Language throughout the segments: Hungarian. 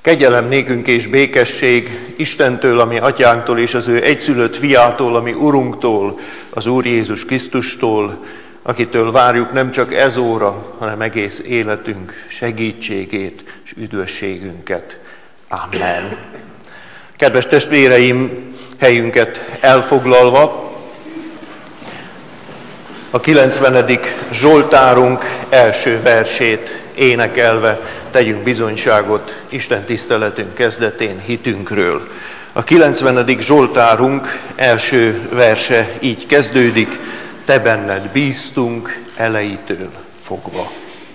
Kegyelem nékünk és békesség Istentől, ami atyánktól, és az ő egyszülött fiától, ami Urunktól, az Úr Jézus Krisztustól, akitől várjuk nem csak ez óra, hanem egész életünk segítségét és üdvösségünket. Amen. Kedves testvéreim, helyünket elfoglalva, a 90. Zsoltárunk első versét énekelve tegyünk bizonyságot Isten tiszteletünk kezdetén hitünkről. A 90. Zsoltárunk első verse így kezdődik: Te benned bíztunk elejétől fogva.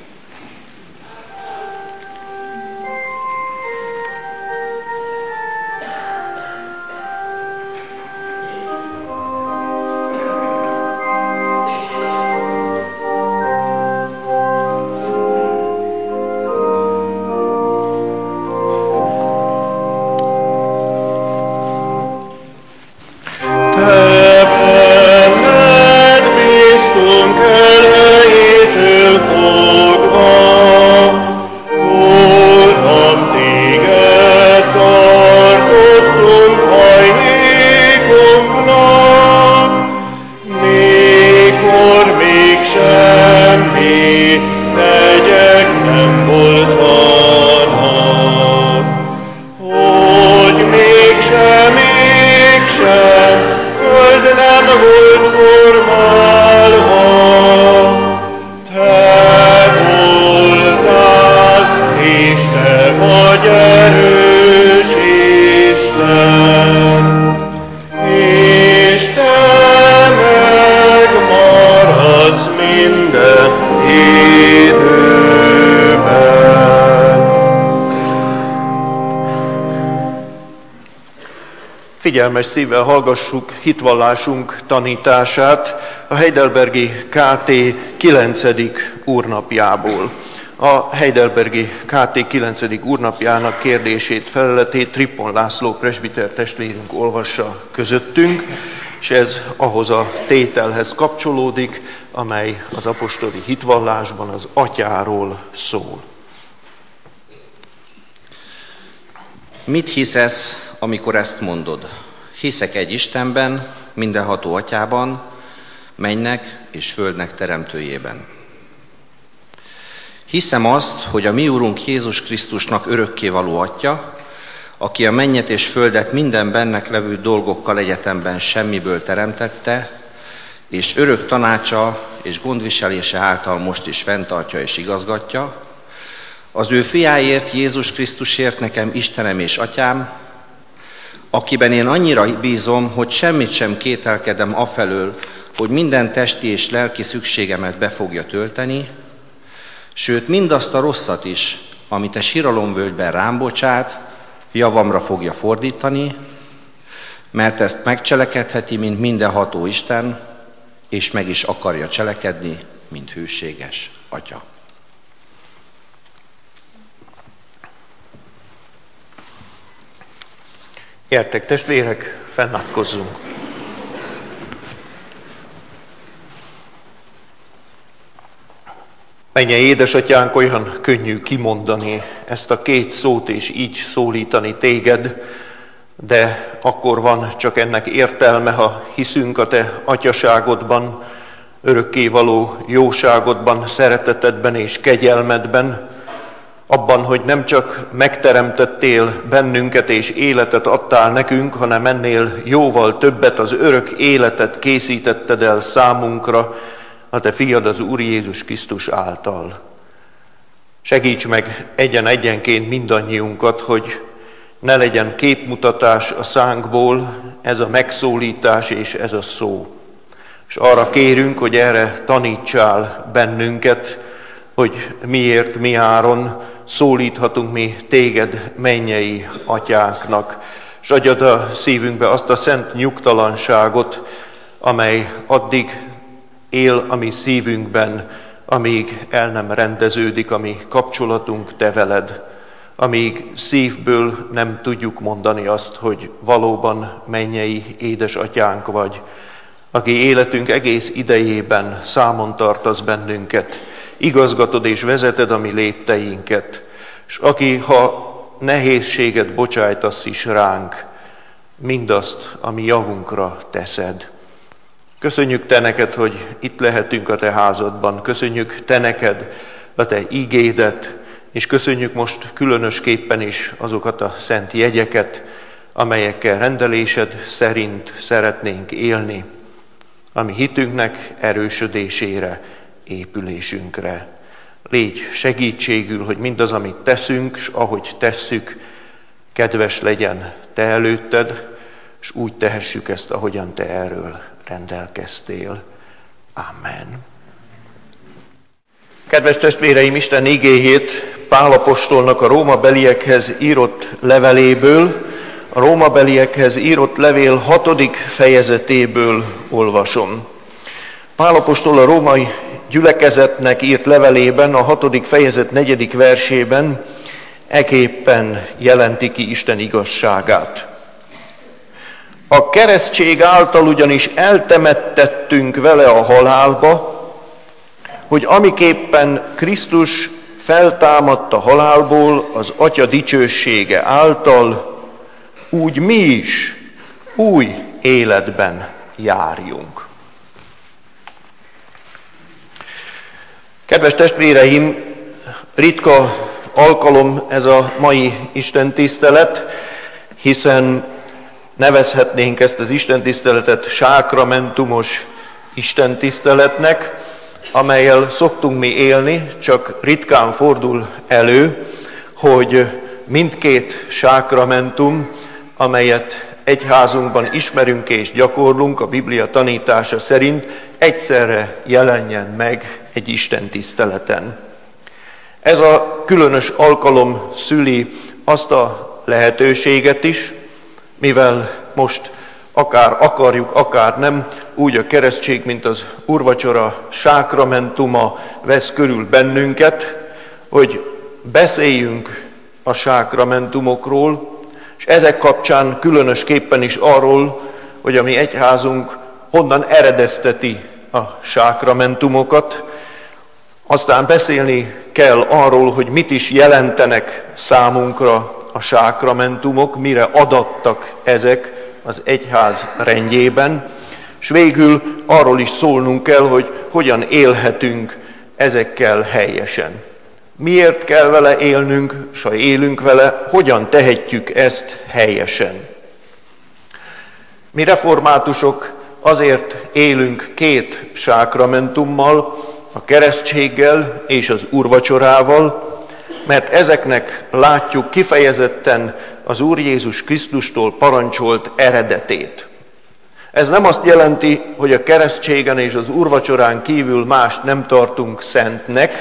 Figyelmes szívvel hallgassuk hitvallásunk tanítását a heidelbergi KT 9. úrnapjából. A heidelbergi KT 9. úrnapjának kérdését, feleletét Trippon László presbiter testvérünk olvassa közöttünk, és ez ahhoz a tételhez kapcsolódik, amely az apostoli hitvallásban az atyáról szól. Mit hiszesz, amikor ezt mondod? Hiszek egy Istenben, mindenható atyában, mennynek és földnek teremtőjében. Hiszem azt, hogy a mi Úrunk Jézus Krisztusnak örökkévaló atya, aki a mennyet és földet minden bennek levő dolgokkal egyetemben semmiből teremtette, és örök tanácsa és gondviselése által most is fenntartja és igazgatja, az ő fiáért, Jézus Krisztusért nekem Istenem és atyám, akiben én annyira bízom, hogy semmit sem kételkedem afelől, hogy minden testi és lelki szükségemet be fogja tölteni, sőt mindazt a rosszat is, amit a siralomvölgyben rám bocsát, javamra fogja fordítani, mert ezt megcselekedheti, mint mindenható Isten, és meg is akarja cselekedni, mint hűséges Atya. Gyertek, testvérek, fennátkozzunk! Mennyei édesatyánk, olyan könnyű kimondani ezt a két szót és így szólítani téged, de akkor van csak ennek értelme, ha hiszünk a te atyaságodban, örökkévaló jóságodban, szeretetedben és kegyelmedben, abban, hogy nem csak megteremtettél bennünket és életet adtál nekünk, hanem ennél jóval többet, az örök életet készítetted el számunkra, a te fiad az Úr Jézus Krisztus által. Segíts meg egyen-egyenként mindannyiunkat, hogy ne legyen képmutatás a szánkból ez a megszólítás és ez a szó. És arra kérünk, hogy erre tanítsál bennünket, hogy miért, mi áron szólíthatunk mi téged mennyei atyánknak, és adjad a szívünkbe azt a szent nyugtalanságot, amely addig él a mi szívünkben, amíg el nem rendeződik a mi kapcsolatunk te veled, amíg szívből nem tudjuk mondani azt, hogy valóban mennyei édesatyánk vagy, aki életünk egész idejében számon tartasz bennünket, igazgatod és vezeted a mi lépteinket, és aki, ha nehézséget bocsájtasz is ránk, mindazt, ami javunkra teszed. Köszönjük Te neked, hogy itt lehetünk a Te házadban. Köszönjük Te neked a Te ígédet, és köszönjük most különösképpen is azokat a szent jegyeket, amelyekkel rendelésed szerint szeretnénk élni, ami hitünknek erősödésére, épülésünkre. Légy segítségül, hogy mindaz, amit teszünk, és ahogy tesszük, kedves legyen Te előtted, és úgy tehessük ezt, ahogyan Te erről rendelkeztél. Amen. Kedves testvéreim, Isten igéjét Pál apostolnak a rómabeliekhez írott leveléből, a rómabeliekhez írott levél 6. fejezetéből olvasom. Pál apostol a római gyülekezetnek írt levelében, a 6. fejezet 4. versében eképpen jelenti ki Isten igazságát. A keresztség által ugyanis eltemettettünk vele a halálba, hogy amiképpen Krisztus feltámadt a halálból az Atya dicsősége által, úgy mi is új életben járjunk. Kedves testvéreim, ritka alkalom ez a mai istentisztelet, hiszen nevezhetnénk ezt az istentiszteletet sákramentumos istentiszteletnek, amellyel szoktunk mi élni, csak ritkán fordul elő, hogy mindkét sákramentum, amelyet egyházunkban ismerünk és gyakorlunk a Biblia tanítása szerint, egyszerre jelenjen meg egy istentiszteleten. Ez a különös alkalom szüli azt a lehetőséget is, mivel most akár akarjuk, akár nem, úgy a keresztség, mint az úrvacsora sákramentuma vesz körül bennünket, hogy beszéljünk a sákramentumokról, és ezek kapcsán különösképpen is arról, hogy a mi egyházunk honnan eredezteti a sákramentumokat. Aztán beszélni kell arról, hogy mit is jelentenek számunkra a sákramentumok, mire adattak ezek az egyház rendjében, és végül arról is szólnunk kell, hogy hogyan élhetünk ezekkel helyesen. Miért kell vele élnünk, s ha élünk vele, hogyan tehetjük ezt helyesen. Mi reformátusok azért élünk két sákramentummal, a keresztséggel és az úrvacsorával, mert ezeknek látjuk kifejezetten az Úr Jézus Krisztustól parancsolt eredetét. Ez nem azt jelenti, hogy a keresztségen és az úrvacsorán kívül mást nem tartunk szentnek,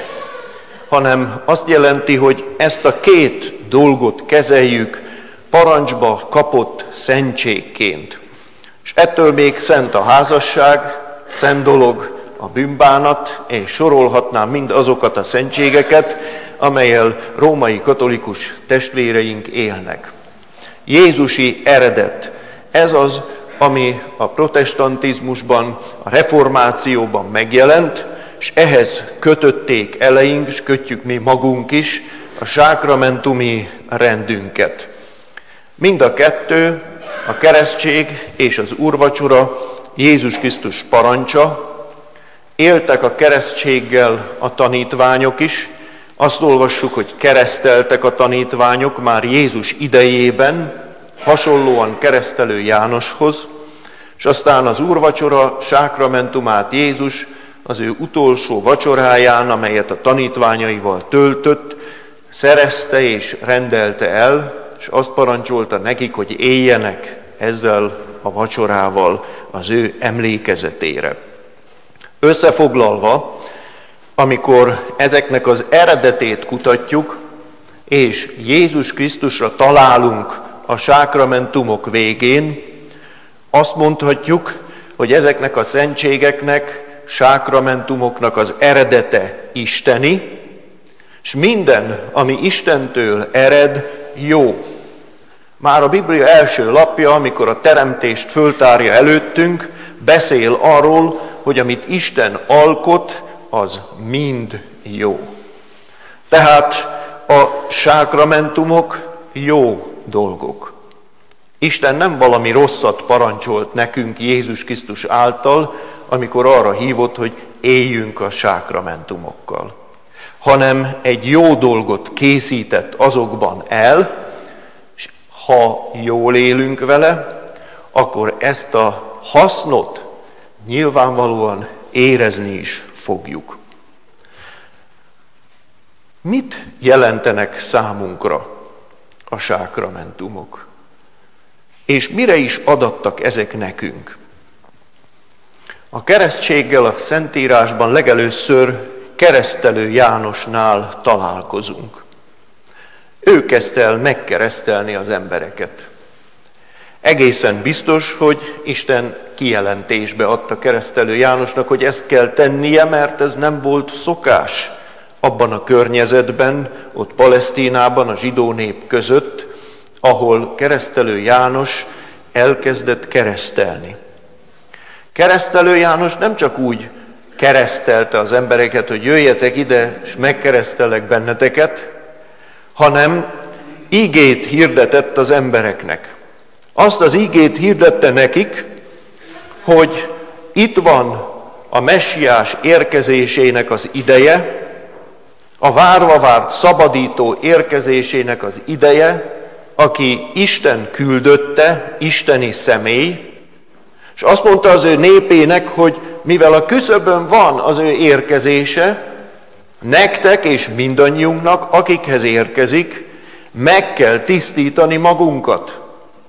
hanem azt jelenti, hogy ezt a két dolgot kezeljük parancsba kapott szentségként. És ettől még szent a házasság, szent dolog a bűnbánat, és sorolhatnám mind azokat a szentségeket, amellyel római katolikus testvéreink élnek. Jézusi eredet, ez az, ami a protestantizmusban, a reformációban megjelent, és ehhez kötötték eleink, és kötjük mi magunk is a sákramentumi rendünket. Mind a kettő, a keresztség és az úrvacsora Jézus Krisztus parancsa. Éltek a keresztséggel a tanítványok is. Azt olvassuk, hogy kereszteltek a tanítványok már Jézus idejében, hasonlóan keresztelő Jánoshoz, és aztán az úrvacsora sákramentumát Jézus az ő utolsó vacsoráján, amelyet a tanítványaival töltött, szerezte és rendelte el, és azt parancsolta nekik, hogy éljenek ezzel a vacsorával az ő emlékezetére. Összefoglalva, amikor ezeknek az eredetét kutatjuk, és Jézus Krisztusra találunk a sákramentumok végén, azt mondhatjuk, hogy ezeknek a szentségeknek, sákramentumoknak az eredete isteni, és minden, ami Istentől ered, jó. Már a Biblia első lapja, amikor a teremtést föltárja előttünk, beszél arról, hogy amit Isten alkot, az mind jó. Tehát a sákramentumok jó dolgok. Isten nem valami rosszat parancsolt nekünk Jézus Krisztus által, amikor arra hívott, hogy éljünk a sákramentumokkal, hanem egy jó dolgot készített azokban el, és ha jól élünk vele, akkor ezt a hasznot nyilvánvalóan érezni is fogjuk. Mit jelentenek számunkra a sákramentumok? És mire is adattak ezek nekünk? A keresztséggel a Szentírásban legelőször Keresztelő Jánosnál találkozunk. Ő kezdte el megkeresztelni az embereket. Egészen biztos, hogy Isten kijelentésbe adta Keresztelő Jánosnak, hogy ezt kell tennie, mert ez nem volt szokás abban a környezetben, ott Palesztinában, a zsidó nép között, ahol Keresztelő János elkezdett keresztelni. Keresztelő János nem csak úgy keresztelte az embereket, hogy jöjjetek ide, és megkeresztelek benneteket, hanem ígét hirdetett az embereknek. Azt az ígét hirdette nekik, hogy itt van a messiás érkezésének az ideje, a várva várt szabadító érkezésének az ideje, aki Isten küldötte, isteni személy, és azt mondta az ő népének, hogy mivel a küszöbön van az ő érkezése, nektek és mindannyiunknak, akikhez érkezik, meg kell tisztítani magunkat.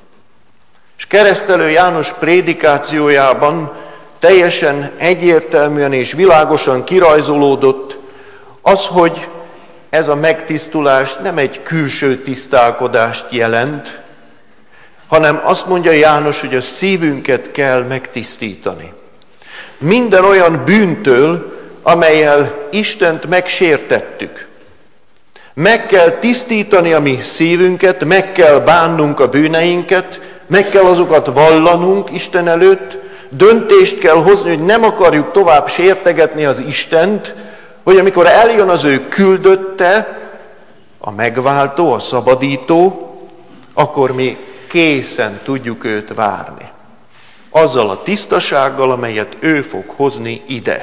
És Keresztelő János prédikációjában teljesen egyértelműen és világosan kirajzolódott az, hogy ez a megtisztulás nem egy külső tisztálkodást jelent, hanem azt mondja János, hogy a szívünket kell megtisztítani. Minden olyan bűntől, amellyel Istent megsértettük. Meg kell tisztítani a mi szívünket, meg kell bánnunk a bűneinket, meg kell azokat vallanunk Isten előtt, döntést kell hozni, hogy nem akarjuk tovább sértegetni az Istent, hogy amikor eljön az ő küldötte, a megváltó, a szabadító, akkor mi készen tudjuk őt várni. Azzal a tisztasággal, amelyet ő fog hozni ide.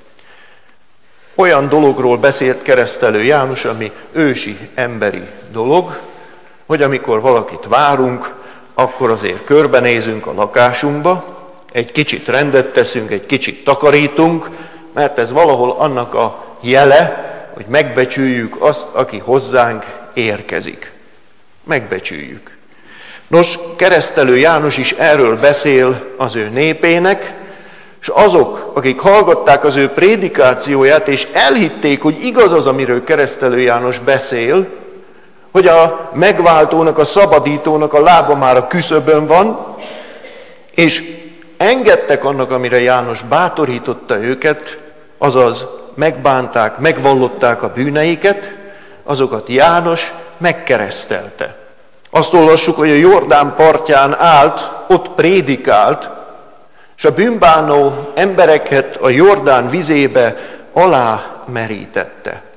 Olyan dologról beszélt Keresztelő János, ami ősi emberi dolog, hogy amikor valakit várunk, akkor azért körbenézünk a lakásunkba, egy kicsit rendet teszünk, egy kicsit takarítunk, mert ez valahol annak a jele, hogy megbecsüljük azt, aki hozzánk érkezik. Megbecsüljük. Nos, Keresztelő János is erről beszél az ő népének, és azok, akik hallgatták az ő prédikációját, és elhitték, hogy igaz az, amiről Keresztelő János beszél, hogy a megváltónak, a szabadítónak a lába már a küszöbön van, és engedtek annak, amire János bátorította őket, azaz megbánták, megvallották a bűneiket, azokat János megkeresztelte. Azt olvassuk, hogy a Jordán partján állt, ott prédikált, és a bűnbánó embereket a Jordán vizébe alámerítette.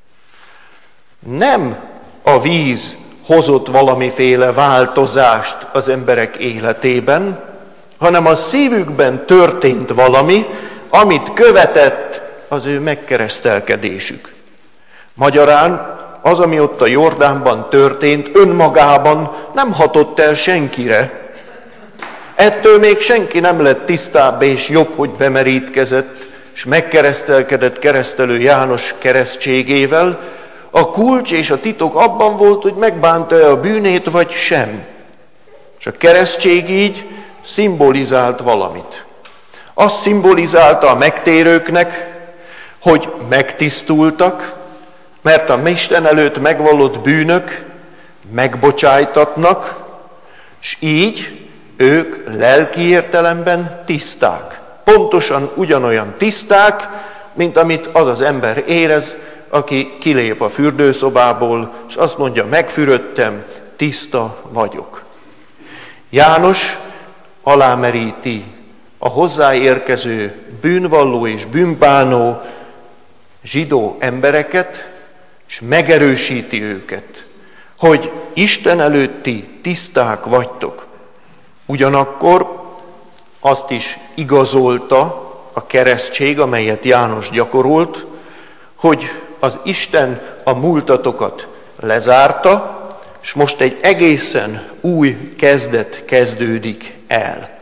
Nem a víz hozott valamiféle változást az emberek életében, hanem a szívükben történt valami, amit követett az ő megkeresztelkedésük. Magyarán az, ami ott a Jordánban történt, önmagában nem hatott el senkire. Ettől még senki nem lett tisztább és jobb, hogy bemerítkezett, és megkeresztelkedett Keresztelő János keresztségével. A kulcs és a titok abban volt, hogy megbánta-e a bűnét, vagy sem. És a keresztség így szimbolizált valamit. Azt szimbolizálta a megtérőknek, hogy megtisztultak, mert a Isten előtt megvallott bűnök megbocsájtatnak, és így ők lelki értelemben tiszták. Pontosan ugyanolyan tiszták, mint amit az az ember érez, aki kilép a fürdőszobából, és azt mondja, megfürödtem, tiszta vagyok. János alámeríti a hozzáérkező bűnvalló és bűnbánó zsidó embereket, és megerősíti őket, hogy Isten előtti tiszták vagytok. Ugyanakkor azt is igazolta a keresztség, amelyet János gyakorolt, hogy az Isten a múltatokat lezárta, és most egy egészen új kezdet kezdődik el.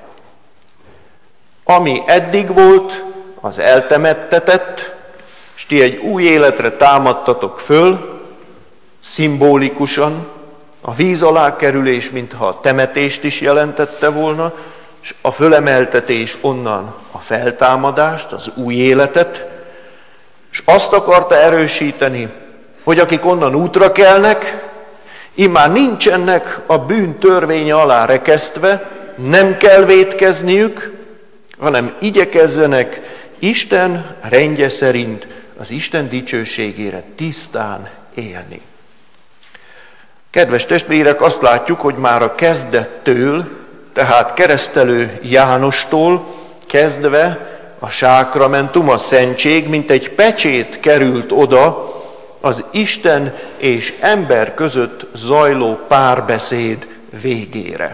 Ami eddig volt, az eltemettetett, és ti egy új életre támadtatok föl, szimbolikusan, a víz alá kerülés, mintha a temetést is jelentette volna, és a fölemeltetés onnan a feltámadást, az új életet, és azt akarta erősíteni, hogy akik onnan útra kelnek, immár nincsenek a bűn törvénye alá rekesztve, nem kell vétkezniük, hanem igyekezzenek Isten rendje szerint az Isten dicsőségére tisztán élni. Kedves testvérek, azt látjuk, hogy már a kezdettől, tehát keresztelő Jánostól kezdve a sákramentum, a szentség, mint egy pecsét került oda az Isten és ember között zajló párbeszéd végére.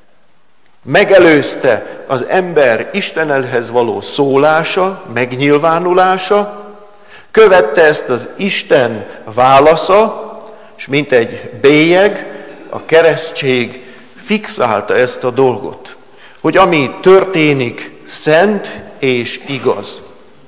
Megelőzte az ember Istenhez való szólása, megnyilvánulása, követte ezt az Isten válasza, és mint egy bélyeg, a keresztség fixálta ezt a dolgot, hogy ami történik, szent és igaz.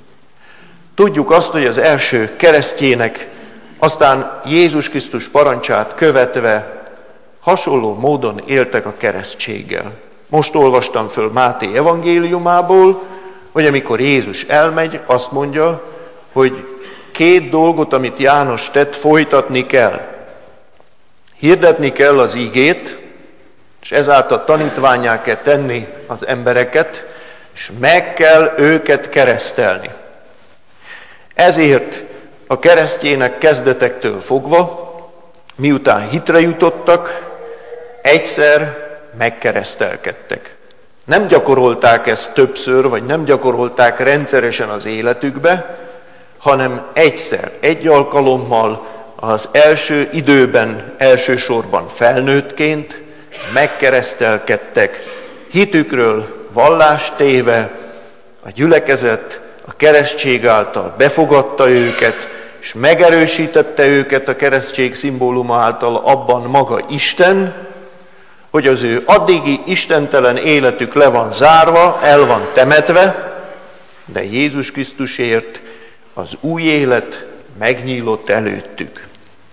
Tudjuk azt, hogy az első keresztjének aztán Jézus Krisztus parancsát követve hasonló módon éltek a keresztséggel. Most olvastam föl Máté evangéliumából, hogy amikor Jézus elmegy, azt mondja, hogy 2 dolgot, amit János tett, folytatni kell. Hirdetni kell az igét, és ezáltal tanítvánnyá kell tenni az embereket, és meg kell őket keresztelni. Ezért a keresztjének kezdetektől fogva, miután hitre jutottak, egyszer megkeresztelkedtek. Nem gyakorolták ezt többször, vagy nem gyakorolták rendszeresen az életükbe, hanem egyszer, egy alkalommal az első időben, elsősorban felnőttként megkeresztelkedtek, hitükről vallást téve, a gyülekezet a keresztség által befogadta őket, és megerősítette őket a keresztség szimbóluma által abban maga Isten, hogy az ő addigi istentelen életük le van zárva, el van temetve, de Jézus Krisztusért az új élet megnyílott előttük.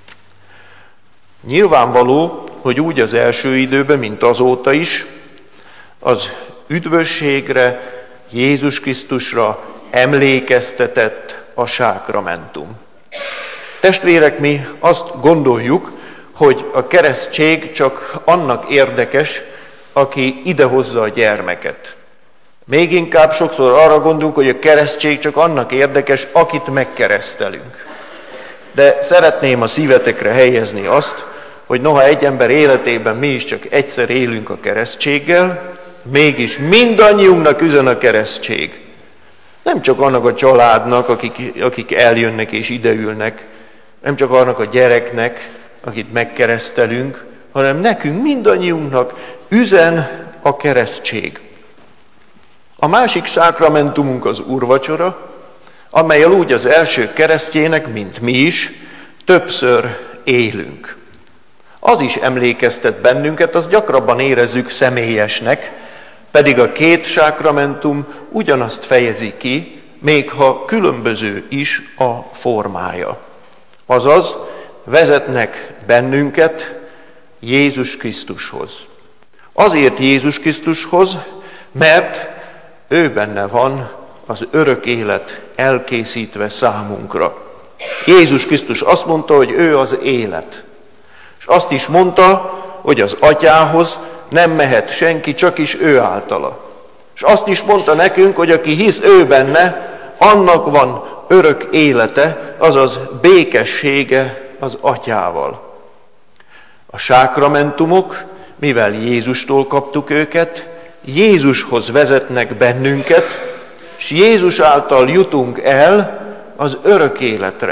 Nyilvánvaló, hogy úgy az első időben, mint azóta is, az üdvösségre, Jézus Krisztusra emlékeztetett a sákramentum. Testvérek, mi azt gondoljuk, hogy a keresztség csak annak érdekes, aki idehozza a gyermeket. Még inkább sokszor arra gondolunk, hogy a keresztség csak annak érdekes, akit megkeresztelünk. De szeretném a szívetekre helyezni azt, hogy noha egy ember életében mi is csak egyszer élünk a keresztséggel, mégis mindannyiunknak üzen a keresztség. Nem csak annak a családnak, akik eljönnek és ideülnek, nem csak annak a gyereknek, akit megkeresztelünk, hanem nekünk, mindannyiunknak üzen a keresztség. A másik sákramentumunk az úrvacsora, amellyel úgy az első keresztjének, mint mi is, többször élünk. Az is emlékeztet bennünket, azt gyakrabban érezzük személyesnek, pedig a 2 sákramentum ugyanazt fejezi ki, még ha különböző is a formája. Azaz, vezetnek bennünket Jézus Krisztushoz. Azért Jézus Krisztushoz, mert ő benne van az örök élet elkészítve számunkra. Jézus Krisztus azt mondta, hogy ő az élet. És azt is mondta, hogy az Atyához nem mehet senki, csak is ő általa. És azt is mondta nekünk, hogy aki hisz ő benne, annak van örök élete, azaz békessége az Atyával. A sákramentumok, mivel Jézustól kaptuk őket, Jézushoz vezetnek bennünket, és Jézus által jutunk el az örök életre,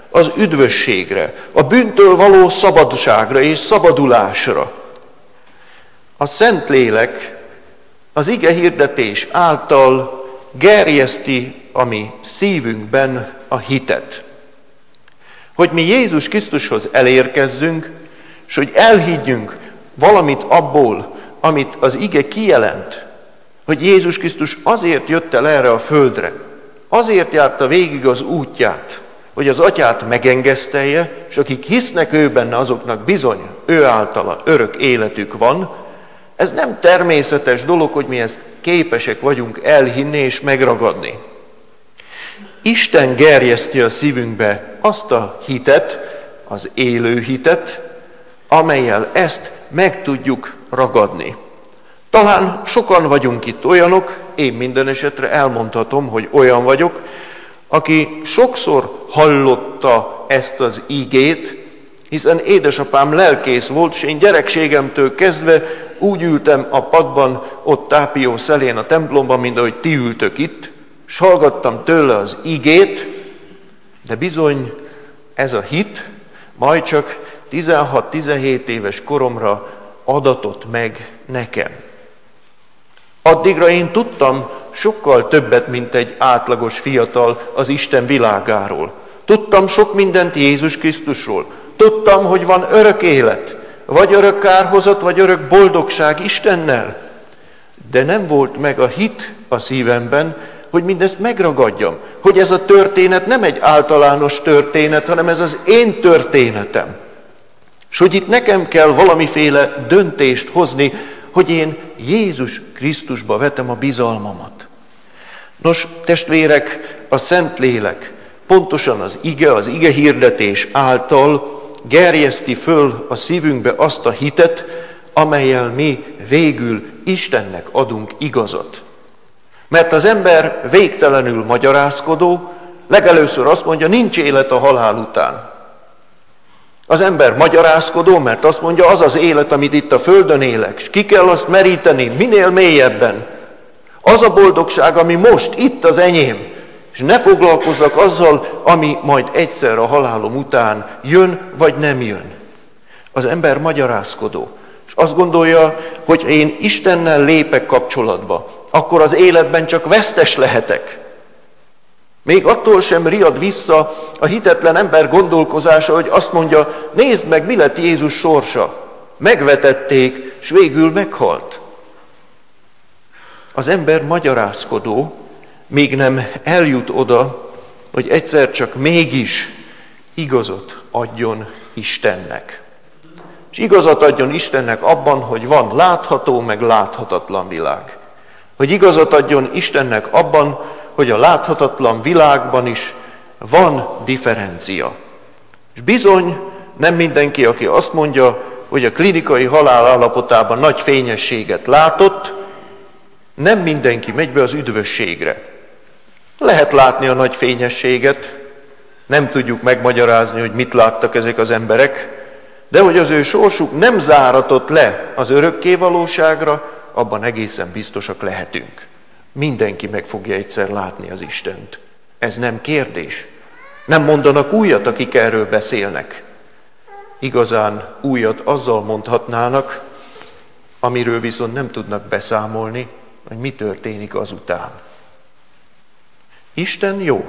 az üdvösségre, a bűntől való szabadságra és szabadulásra. A Szentlélek az ige hirdetés által gerjeszti a mi szívünkben a hitet. Hogy mi Jézus Krisztushoz elérkezzünk, és hogy elhiggyünk valamit abból, amit az ige kijelent, hogy Jézus Krisztus azért jött el erre a földre, azért járta végig az útját, hogy az Atyát megengesztelje, és akik hisznek ő benne, azoknak bizony ő általa örök életük van. Ez nem természetes dolog, hogy mi ezt képesek vagyunk elhinni és megragadni. Isten gerjeszti a szívünkbe azt a hitet, az élő hitet, amellyel ezt meg tudjuk ragadni. Talán sokan vagyunk itt olyanok, én minden esetre elmondhatom, hogy olyan vagyok, aki sokszor hallotta ezt az igét, hiszen édesapám lelkész volt, és én gyerekségemtől kezdve úgy ültem a padban, ott Tápió szelén a templomban, mint ahogy ti ültök itt, és hallgattam tőle az igét, de bizony ez a hit majd csak 16-17 éves koromra adatott meg nekem. Addigra én tudtam sokkal többet, mint egy átlagos fiatal az Isten világáról. Tudtam sok mindent Jézus Krisztusról. Tudtam, hogy van örök élet, vagy örök kárhozat, vagy örök boldogság Istennel. De nem volt meg a hit a szívemben, hogy mindezt megragadjam. Hogy ez a történet nem egy általános történet, hanem ez az én történetem. És hogy itt nekem kell valamiféle döntést hozni, hogy én Jézus Krisztusba vetem a bizalmamat. Nos, testvérek, a Szentlélek pontosan az ige hirdetés által gerjeszti föl a szívünkbe azt a hitet, amellyel mi végül Istennek adunk igazat. Mert az ember végtelenül magyarázkodó, legelőször azt mondja, nincs élet a halál után. Az ember magyarázkodó, mert azt mondja, az az élet, amit itt a földön élek, és ki kell azt meríteni minél mélyebben. Az a boldogság, ami most itt az enyém, és ne foglalkozzak azzal, ami majd egyszer a halálom után jön, vagy nem jön. Az ember magyarázkodó, és azt gondolja, hogy én Istennel lépek kapcsolatba, akkor az életben csak vesztes lehetek. Még attól sem riad vissza a hitetlen ember gondolkozása, hogy azt mondja, nézd meg, mi lett Jézus sorsa. Megvetették, és végül meghalt. Az ember magyarázkodó, még nem eljut oda, hogy egyszer csak mégis igazat adjon Istennek. És igazat adjon Istennek abban, hogy van látható, meg láthatatlan világ. Hogy igazat adjon Istennek abban, hogy a láthatatlan világban is van differencia. És bizony nem mindenki, aki azt mondja, hogy a klinikai halál állapotában nagy fényességet látott, nem mindenki megy be az üdvösségre. Lehet látni a nagy fényességet, nem tudjuk megmagyarázni, hogy mit láttak ezek az emberek, de hogy az ő sorsuk nem záratott le az örökké valóságra, abban egészen biztosak lehetünk. Mindenki meg fogja egyszer látni az Istent. Ez nem kérdés. Nem mondanak újat, akik erről beszélnek. Igazán újat azzal mondhatnának, amiről viszont nem tudnak beszámolni, hogy mi történik azután. Isten jó,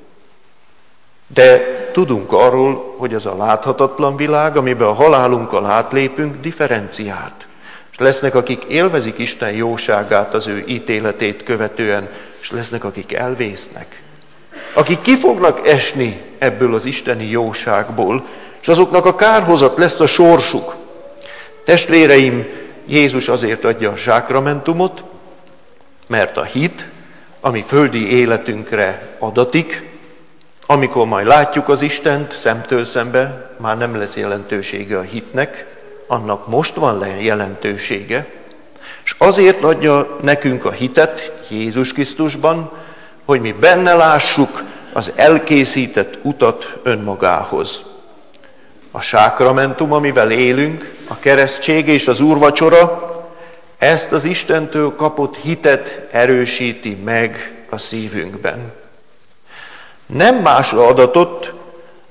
de tudunk arról, hogy az a láthatatlan világ, amiben a halálunkkal átlépünk, differenciált. És lesznek, akik élvezik Isten jóságát az ő ítéletét követően, és lesznek, akik elvésznek. Akik ki fognak esni ebből az isteni jóságból, és azoknak a kárhozat lesz a sorsuk. Testvéreim, Jézus azért adja a sákramentumot, mert a hit, ami földi életünkre adatik, amikor majd látjuk az Istent szemtől szembe, már nem lesz jelentősége a hitnek, annak most van jelentősége, és azért adja nekünk a hitet Jézus Krisztusban, hogy mi benne lássuk az elkészített utat önmagához. A sákramentum, amivel élünk, a keresztség és az úrvacsora, ezt az Istentől kapott hitet erősíti meg a szívünkben. Nem másra adatott,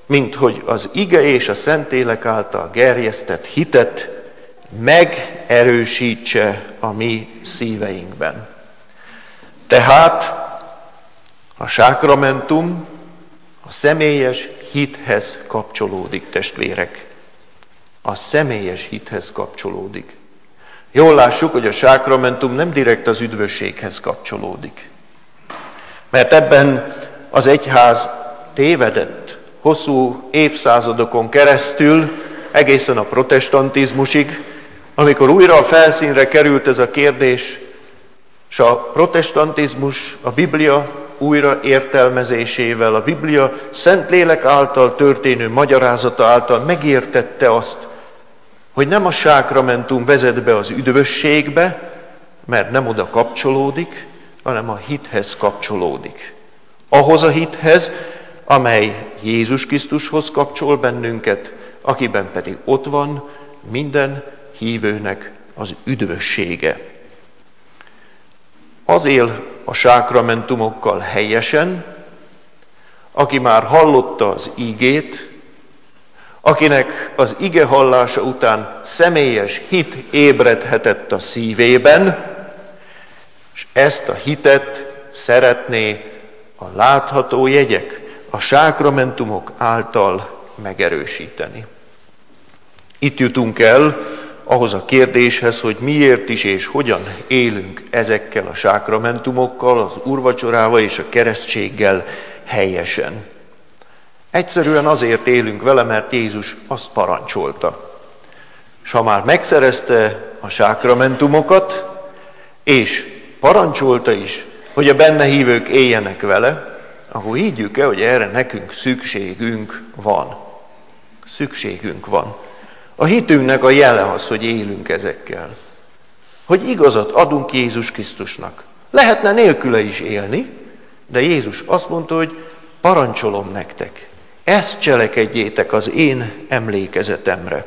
mint hogy az ige és a Szentlélek által gerjesztett hitet megerősítse a mi szíveinkben. Tehát a sákramentum a személyes hithez kapcsolódik, testvérek. A személyes hithez kapcsolódik. Jól lássuk, hogy a sákramentum nem direkt az üdvösséghez kapcsolódik. Mert ebben az egyház tévedett hosszú évszázadokon keresztül, egészen a protestantizmusig, amikor újra a felszínre került ez a kérdés, és a protestantizmus a Biblia újra értelmezésével, a Biblia Szentlélek által történő magyarázata által megértette azt, hogy nem a sákramentum vezet be az üdvösségbe, mert nem oda kapcsolódik, hanem a hithez kapcsolódik. Ahhoz a hithez, amely Jézus Krisztushoz kapcsol bennünket, akiben pedig ott van minden hívőnek az üdvössége. Az él a sákramentumokkal helyesen, aki már hallotta az ígét, akinek az ige hallása után személyes hit ébredhetett a szívében, és ezt a hitet szeretné a látható jegyek, a sákramentumok által megerősíteni. Itt jutunk el ahhoz a kérdéshez, hogy miért is és hogyan élünk ezekkel a sákramentumokkal, az úrvacsorával és a keresztséggel helyesen. Egyszerűen azért élünk vele, mert Jézus azt parancsolta. És ha már megszerezte a sákramentumokat, és parancsolta is, hogy a benne hívők éljenek vele, akkor higgyük el, hogy erre nekünk szükségünk van. Szükségünk van. A hitünknek a jele az, hogy élünk ezekkel. Hogy igazat adunk Jézus Krisztusnak. Lehetne nélküle is élni, de Jézus azt mondta, hogy parancsolom nektek. Ezt cselekedjétek az én emlékezetemre.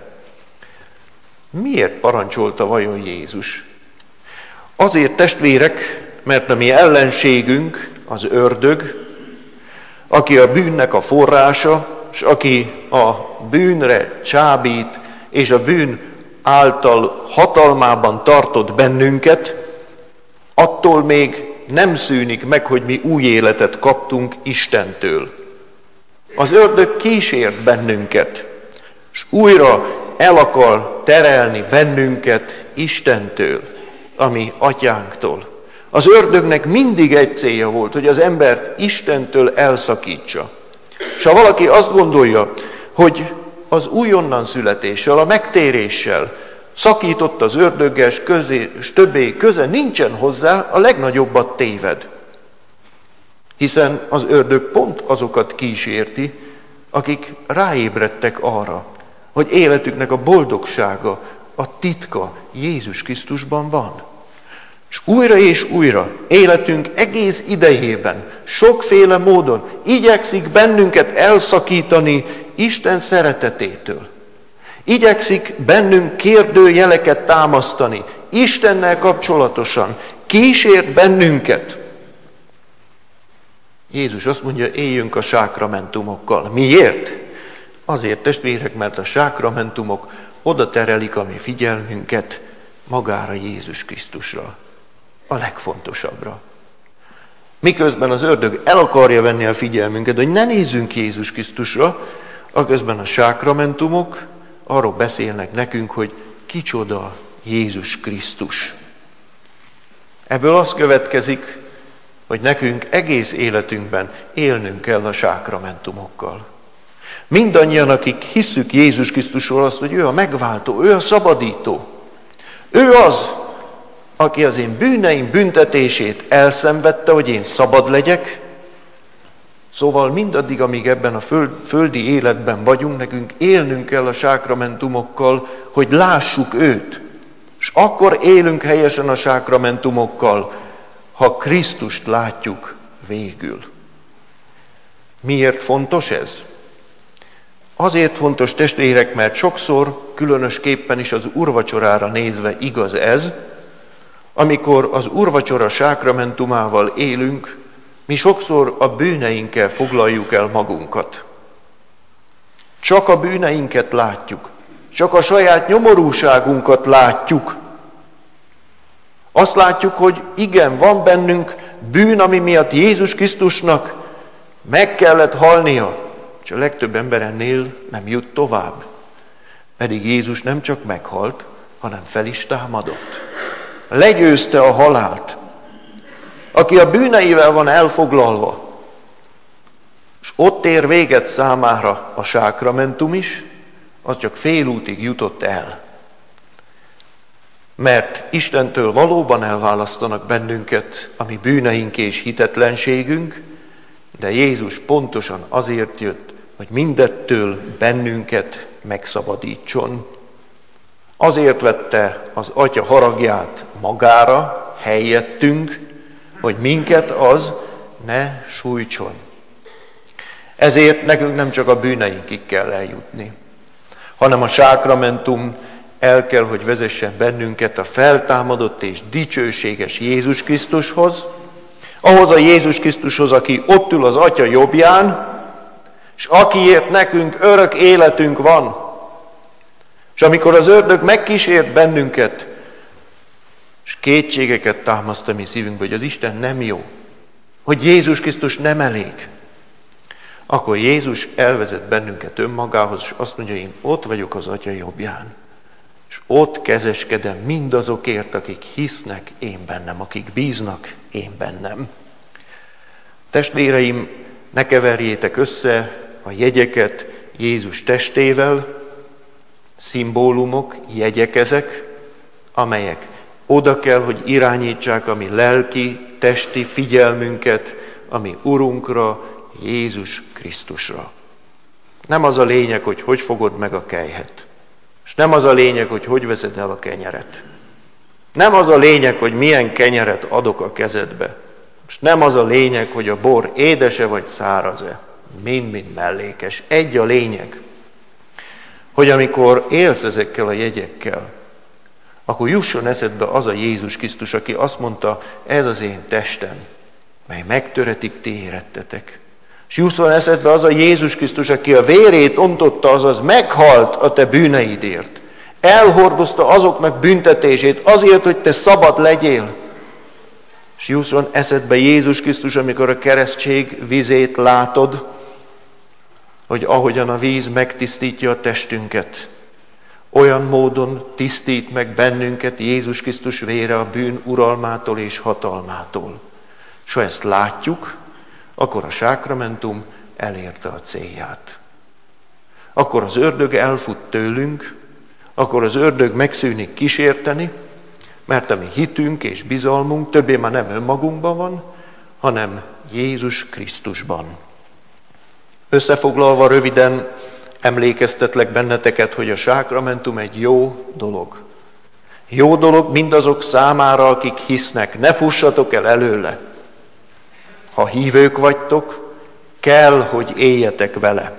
Miért parancsolta vajon Jézus? Azért, testvérek, mert a mi ellenségünk, az ördög, aki a bűnnek a forrása, és aki a bűnre csábít, és a bűn által hatalmában tartott bennünket, attól még nem szűnik meg, hogy mi új életet kaptunk Istentől. Az ördög kísért bennünket, és újra el akar terelni bennünket Istentől, a mi atyánktól. Az ördögnek mindig egy célja volt, hogy az embert Istentől elszakítsa. És ha valaki azt gondolja, hogy az újonnan születéssel, a megtéréssel szakított az ördöggel, és többé köze nincsen hozzá, a legnagyobbat téved. Hiszen az ördög pont azokat kísérti, akik ráébredtek arra, hogy életüknek a boldogsága, a titka Jézus Krisztusban van. És újra életünk egész idejében, sokféle módon igyekszik bennünket elszakítani Isten szeretetétől. Igyekszik bennünk kérdőjeleket támasztani Istennel kapcsolatosan. Kísért bennünket. Jézus azt mondja, éljünk a sákramentumokkal. Miért? Azért, testvérek, mert a sákramentumok oda terelik a mi figyelmünket magára, Jézus Krisztusra. A legfontosabbra. Miközben az ördög el akarja venni a figyelmünket, hogy ne nézzünk Jézus Krisztusra, aközben a sákramentumok arról beszélnek nekünk, hogy kicsoda Jézus Krisztus. Ebből az következik, hogy nekünk egész életünkben élnünk kell a sákramentumokkal. Mindannyian, akik hisszük Jézus Krisztusról azt, hogy ő a megváltó, ő a szabadító. Ő az, aki az én bűneim büntetését elszenvedte, hogy én szabad legyek. Szóval mindaddig, amíg ebben a földi életben vagyunk, nekünk élnünk kell a sákramentumokkal, hogy lássuk őt. És akkor élünk helyesen a sákramentumokkal, ha Krisztust látjuk végül. Miért fontos ez? Azért fontos, testvérek, mert sokszor, különösképpen is az úrvacsorára nézve igaz ez, amikor az úrvacsora sákramentumával élünk, mi sokszor a bűneinkkel foglaljuk el magunkat. Csak a bűneinket látjuk, csak a saját nyomorúságunkat látjuk. Azt látjuk, hogy igen, van bennünk bűn, ami miatt Jézus Krisztusnak meg kellett halnia, és a legtöbb ember ennél nem jut tovább. Pedig Jézus nem csak meghalt, hanem fel is támadott. Legyőzte a halált. Aki a bűneivel van elfoglalva, és ott ér véget számára a sákramentum is, az csak félútig jutott el. Mert Istentől valóban elválasztanak bennünket a mi bűneink és hitetlenségünk, de Jézus pontosan azért jött, hogy mindettől bennünket megszabadítson. Azért vette az Atya haragját magára, helyettünk, hogy minket az ne sújtson. Ezért nekünk nem csak a bűneinkig kell eljutni, hanem a sákramentum el kell, hogy vezessen bennünket a feltámadott és dicsőséges Jézus Krisztushoz, ahhoz a Jézus Krisztushoz, aki ott ül az Atya jobbján, és akiért nekünk örök életünk van. És amikor az ördög megkísért bennünket, és kétségeket támaszt a mi szívünkbe, hogy az Isten nem jó, hogy Jézus Krisztus nem elég, akkor Jézus elvezet bennünket önmagához, és azt mondja, én ott vagyok az Atya jobbján. És ott kezeskedem mindazokért, akik hisznek én bennem, akik bíznak én bennem. Testvéreim, ne keverjétek össze a jegyeket Jézus testével, szimbólumok, jegyek ezek, amelyek oda kell, hogy irányítsák a mi lelki, testi figyelmünket a mi Urunkra, Jézus Krisztusra. Nem az a lényeg, hogy hogy fogod meg a kelyhet. És nem az a lényeg, hogy hogy veszed el a kenyeret. Nem az a lényeg, hogy milyen kenyeret adok a kezedbe. És nem az a lényeg, hogy a bor édese vagy száraz-e. Mind-mind mellékes. Egy a lényeg, hogy amikor élsz ezekkel a jegyekkel, akkor jusson eszedbe az a Jézus Krisztus, aki azt mondta, ez az én testem, mely megtöretik ti érettetek. És jusson eszedbe az a Jézus Krisztus, aki a vérét ontotta, azaz meghalt a te bűneidért. Elhordozta azoknak büntetését azért, hogy te szabad legyél. És jusson eszedbe Jézus Krisztus, amikor a keresztség vizét látod, hogy ahogyan a víz megtisztítja a testünket, olyan módon tisztít meg bennünket Jézus Krisztus vére a bűn uralmától és hatalmától. És ha ezt látjuk, akkor a sákramentum elérte a célját. Akkor az ördög elfut tőlünk, akkor az ördög megszűnik kísérteni, mert a mi hitünk és bizalmunk többé már nem önmagunkban van, hanem Jézus Krisztusban. Összefoglalva röviden emlékeztetlek benneteket, hogy a sákramentum egy jó dolog. Jó dolog mindazok számára, akik hisznek. Ne fussatok el előle. Ha hívők vagytok, kell, hogy éljetek vele.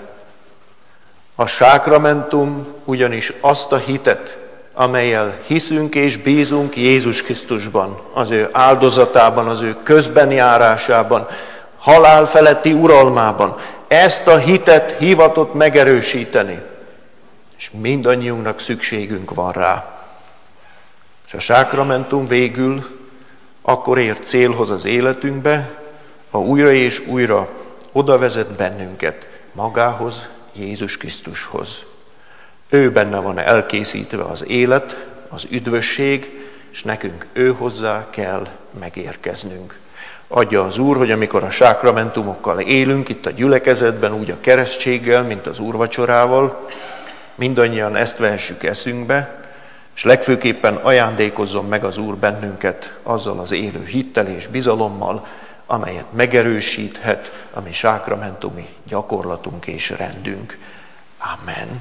A sákramentum ugyanis azt a hitet, amellyel hiszünk és bízunk Jézus Krisztusban, az ő áldozatában, az ő közbenjárásában, halál feletti uralmában, ezt a hitet hivatott megerősíteni. És mindannyiunknak szükségünk van rá. És a sákramentum végül akkor ér célhoz az életünkbe, ha újra és újra oda vezet bennünket magához, Jézus Krisztushoz. Ő benne van elkészítve az élet, az üdvösség, és nekünk ő hozzá kell megérkeznünk. Adja az Úr, hogy amikor a sákramentumokkal élünk itt a gyülekezetben, úgy a keresztséggel, mint az úrvacsorával, mindannyian ezt vehessük eszünkbe, és legfőképpen ajándékozzon meg az Úr bennünket azzal az élő hittel és bizalommal, amelyet megerősíthet a mi sákramentumi gyakorlatunk és rendünk. Amen.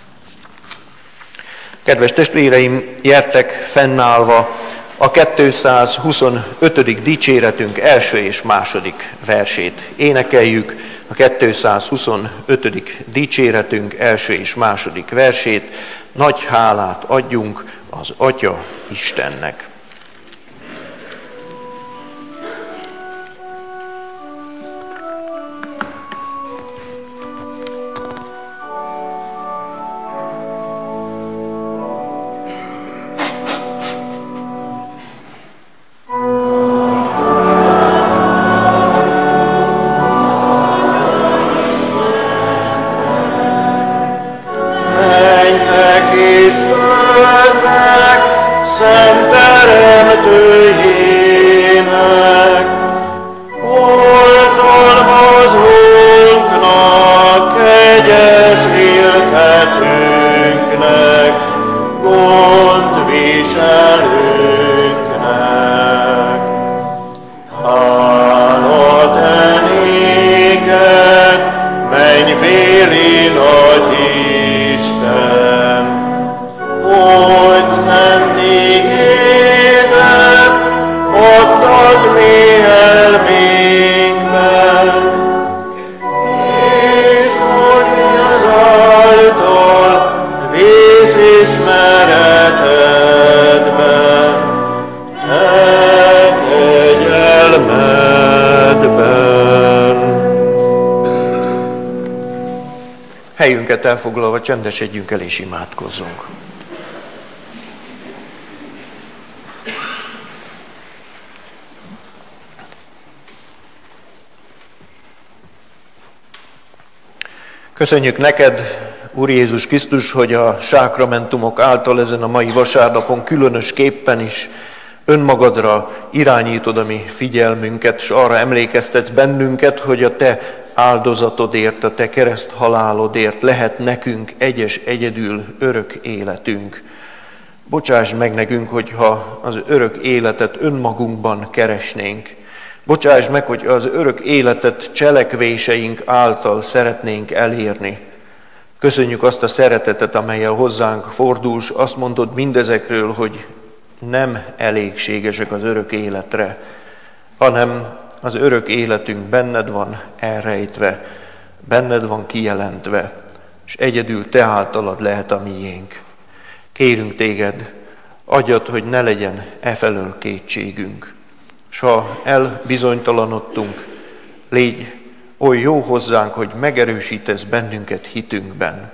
Kedves testvéreim, gyertek fennállva a 225. dicséretünk első és második versét énekeljük. A 225. dicséretünk első és második versét. Nagy hálát adjunk az Atya Istennek. földnek, szent teremtőjének, oltalmazunknak, kegyes éltetőnknek, gondviselőnknek. Hála te néked, mennybéli nagy Isten, hogy szent igédet adtad mi elménkben, és hogy ezáltal vészismeretedben, te kegyelmedben. Helyünket elfoglalva csendesedjünk el és imádkozzunk. Köszönjük neked, Úr Jézus Krisztus, hogy a sákramentumok által ezen a mai vasárnapon különösképpen is önmagadra irányítod a mi figyelmünket, és arra emlékeztetsz bennünket, hogy a te áldozatodért, a te kereszt halálodért lehet nekünk egyedül örök életünk. Bocsáss meg nekünk, hogyha az örök életet önmagunkban keresnénk. Bocsáss meg, hogy az örök életet cselekvéseink által szeretnénk elérni. Köszönjük azt a szeretetet, amellyel hozzánk fordulsz, azt mondod mindezekről, hogy nem elégségesek az örök életre, hanem az örök életünk benned van elrejtve, benned van kijelentve, és egyedül te általad lehet a miénk. Kérünk téged, adjad, hogy ne legyen efelől kétségünk. S ha elbizonytalanodtunk, légy oly jó hozzánk, hogy megerősítesz bennünket hitünkben.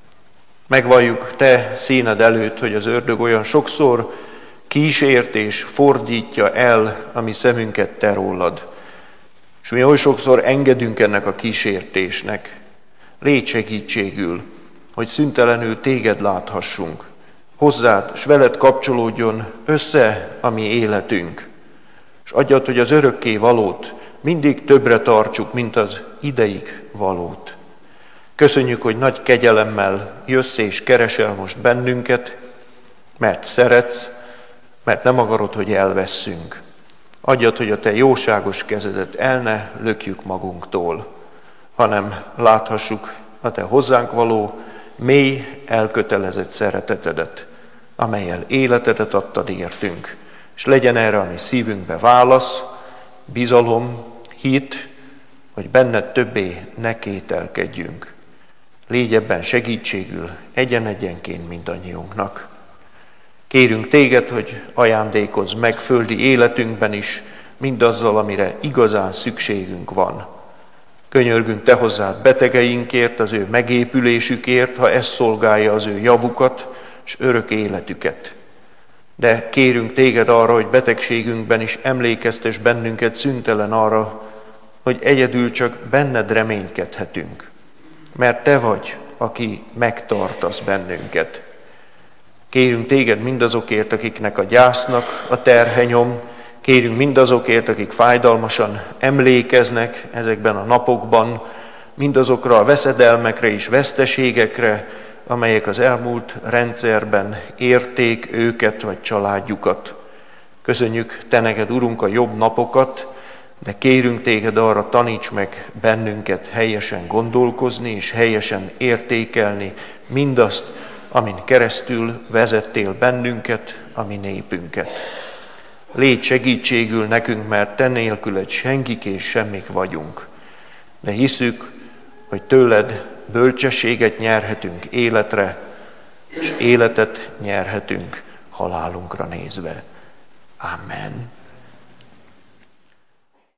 Megvalljuk te színed előtt, hogy az ördög olyan sokszor kísért és fordítja el a mi szemünket te rólad. És mi oly sokszor engedünk ennek a kísértésnek. Légy segítségül, hogy szüntelenül téged láthassunk. Hozzád, s veled kapcsolódjon össze a mi életünk. És adjad, hogy az örökké valót mindig többre tartsuk, mint az ideig valót. Köszönjük, hogy nagy kegyelemmel jössz és keresel most bennünket, mert szeretsz, mert nem akarod, hogy elvesszünk. Adjad, hogy a te jóságos kezedet el ne lökjük magunktól, hanem láthassuk a te hozzánk való, mély, elkötelezett szeretetedet, amellyel életedet adtad értünk. És legyen erre a mi szívünkbe válasz, bizalom, hit, hogy benned többé ne kételkedjünk. Légy ebben segítségül egyen-egyenként mindannyiunknak. Kérünk téged, hogy ajándékozz meg földi életünkben is mindazzal, amire igazán szükségünk van. Könyörgünk te hozzád betegeinkért, az ő megépülésükért, ha ez szolgálja az ő javukat és örök életüket. De kérünk téged arra, hogy betegségünkben is emlékeztes bennünket szüntelen arra, hogy egyedül csak benned reménykedhetünk. Mert te vagy, aki megtartasz bennünket. Kérünk téged mindazokért, akiknek a gyásznak a terhe nyom, kérünk mindazokért, akik fájdalmasan emlékeznek ezekben a napokban, mindazokra a veszedelmekre és veszteségekre, amelyek az elmúlt rendszerben érték őket vagy családjukat. Köszönjük te neked, Urunk, a jobb napokat, de kérünk téged arra, taníts meg bennünket helyesen gondolkozni és helyesen értékelni mindazt, amin keresztül vezettél bennünket, a mi népünket. Légy segítségül nekünk, mert te nélküled senkik és semmik vagyunk. De hiszük, hogy tőled bölcsességet nyerhetünk életre, és életet nyerhetünk halálunkra nézve. Amen.